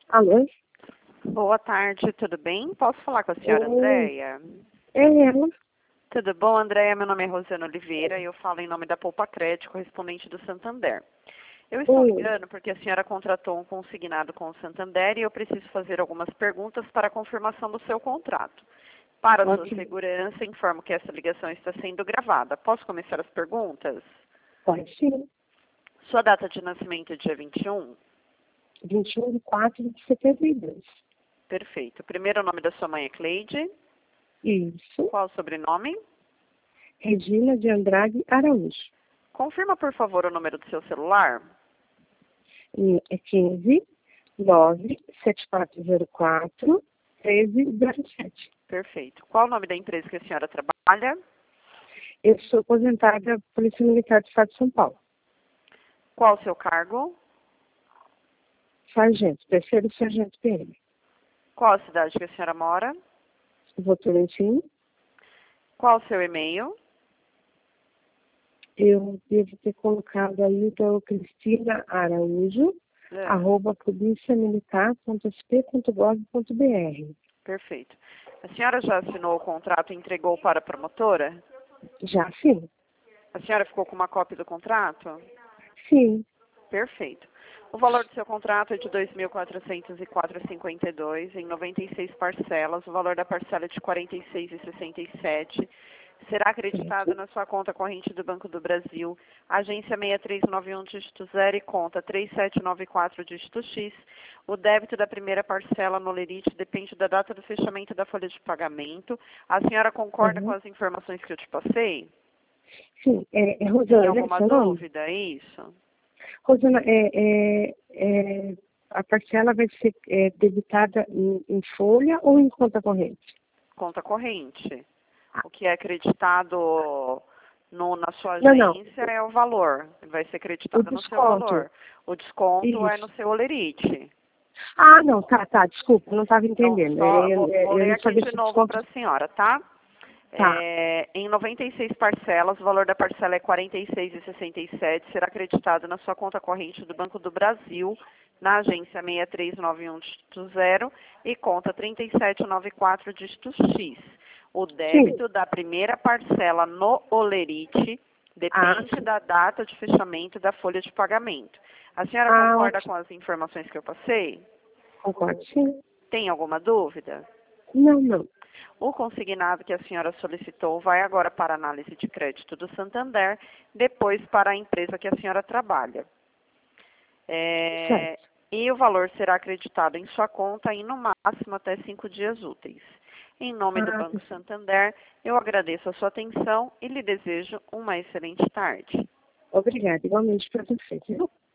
Alô? Boa tarde, tudo bem? Posso falar com a senhora Oi. Andréia? É ela? Tudo bom, Andréia? Meu nome é Rosana Oliveira e eu falo em nome da Poupa Crédito, correspondente do Santander. Eu estou Oi. ligando porque a senhora contratou um consignado com o Santander e eu preciso fazer algumas perguntas para a confirmação do seu contrato. Para a sua Ok. segurança, informo que essa ligação está sendo gravada. Posso começar as perguntas? Pode sim. Sua data de nascimento é dia 21? 21/4/72. Perfeito. O primeiro nome da sua mãe é Cleide. Isso. Qual o sobrenome? Regina de Andrade Araújo. Confirma, por favor, o número do seu celular. É 15 97404 1307. Perfeito. Qual o nome da empresa que a senhora trabalha? Eu sou aposentada da Polícia Militar do Estado de São Paulo. Qual o seu cargo? Sargento, terceiro sargento PM. Qual a cidade que a senhora mora? Votorantim. Qual o seu e-mail? Eu devo ter colocado aí, então, Cristina Araújo, @policiamilitar.sp.gov.br. Perfeito. A senhora já assinou o contrato e entregou para a promotora? Já sim. A senhora ficou com uma cópia do contrato? Sim. Perfeito. O valor do seu contrato é de R$ 2.404,52 em 96 parcelas. O valor da parcela é de R$ 46,67. Será acreditado na sua conta corrente do Banco do Brasil, agência 6391, dígito 0 e conta 3794, dígito X. O débito da primeira parcela no Lerite depende da data do fechamento da folha de pagamento. A senhora concorda com as informações que eu te passei? Sim. Tem Rosana, alguma seu nome? dúvida? É isso? Rosana, a parcela vai ser debitada em folha ou em conta corrente? Conta corrente. O que é acreditado na sua Não. agência é o valor. Vai ser O acreditado no seu desconto. valor. O desconto é Isso. no seu Olerite. Ah, não, tá, desculpa, não estava Então, entendendo. só vou Eu ler não aqui sabia de se o novo desconto... para a senhora, tá? Tá. Em 96 parcelas, o valor da parcela é R$ 46,67. Será acreditado na sua conta corrente do Banco do Brasil, na agência 6391, dígito 0 e conta 3794, dígito X. O débito da primeira parcela no Olerite depende da data de fechamento da folha de pagamento. A senhora concorda com as informações que eu passei? Concordo, sim. Tem alguma dúvida? Não. O consignado que a senhora solicitou vai agora para a análise de crédito do Santander, depois para a empresa que a senhora trabalha. Certo. E o valor será acreditado em sua conta em no máximo até 5 dias úteis. Em nome do Banco Santander, eu agradeço a sua atenção e lhe desejo uma excelente tarde. Obrigada, igualmente para você, viu?